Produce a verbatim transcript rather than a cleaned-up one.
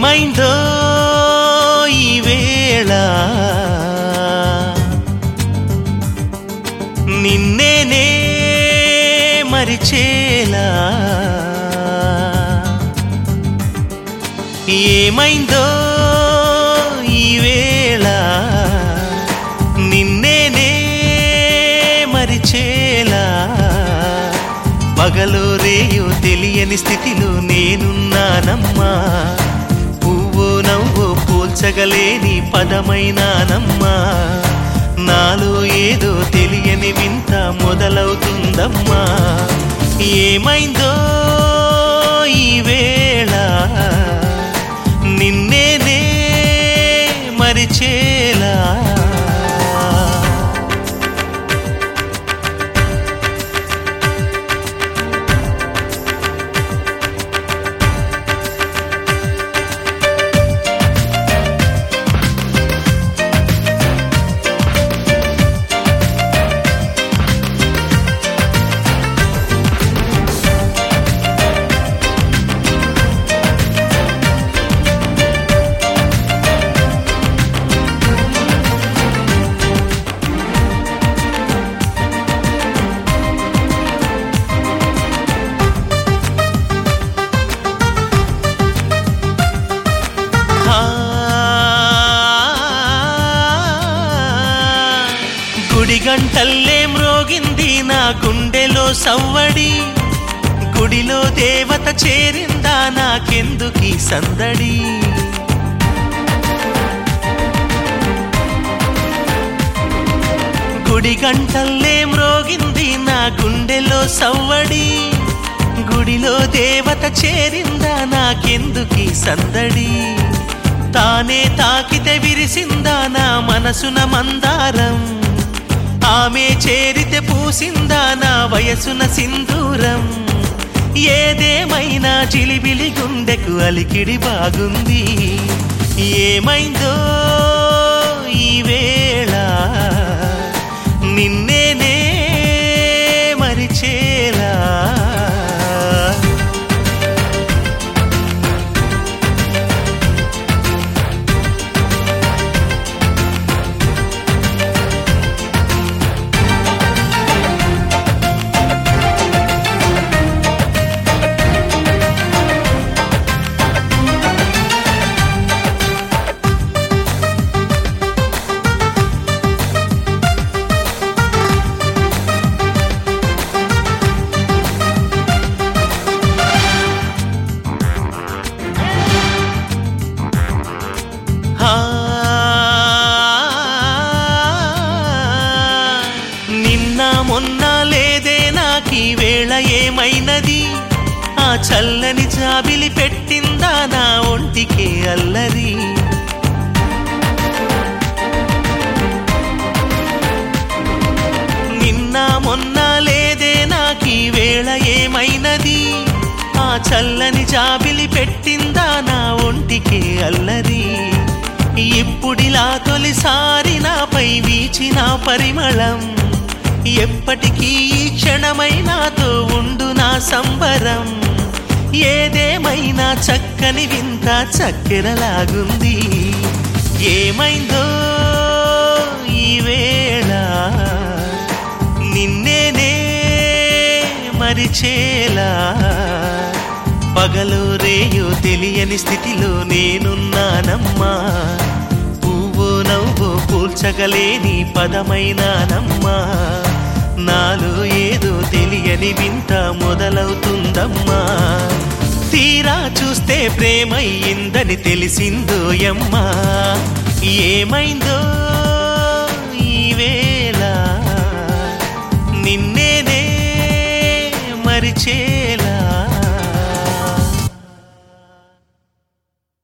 ఏమైందో ఈ వేళ నిన్నేనే మరిచేలా ఏమైందో ఈ వేళ నిన్నేనే మరిచేలా పగలు రేయో తెలియని స్థితిలో నేనున్నానమ్మా పువ్వు నవ్వు పోల్చగలేని పదమైనానమ్మా నాలో ఏదో తెలియని వింత మొదలవుతుందమ్మా ఏమైందో ఈ వేళ నిన్నేనే మరిచేలా గుడి గంటల్లే మ్రోగింది నా గుండెలో సవ్వడి గుడిలో దేవత చేరిందా నాకెందుకీ సందడి గుడి గంటల్లే మ్రోగింది నా గుండెలో సవ్వడి గుడిలో దేవత చేరిందా నాకెందుకీ సందడి తానే తాకితే విరిసిందా నా మనసున మందారం ఆమె చేరితే పూసిందా నా వయసున సింధూరం ఏదేమైనా చిలిబిలి గుండెకు అలికిడి బాగుంది ఏమైందో ఈ వేళ నిన్నేనే మరిచేలా నిన్న మొన్న లేదే నాకీ వేళ ఏమైనది ఆ చల్లని జాబిలి పెట్టిందా నా ఒంటికే అల్లరి నిన్న మొన్న లేదే నాకీ వేళ ఏమైనది ఆ చల్లని జాబిలి పెట్టిందా నా ఒంటికే అల్లరి ఇప్పుడిలా తొలిసారి నాపై వీచిన పరిమళం ఎప్పటికీ ఈ క్షణమై నాతో ఉండు నా సంబరం ఏదేమైనా చక్కని వింత చక్కెరలాగుంది ఏమైందో ఈ వేళ నిన్నేనే మరిచేలా పగలు రేయో తెలియని స్థితిలో నేనున్నానమ్మా పువ్వు నవ్వు పోల్చగలేని పదమైనానమ్మా నాలో ఏదో తెలియని వింత మొదలవుతుందమ్మా తీరా చూస్తే ప్రేమయ్యిందని తెలిసిందోయమ్మా ఏమైందో ఈ వేళ నిన్నేనే మరిచే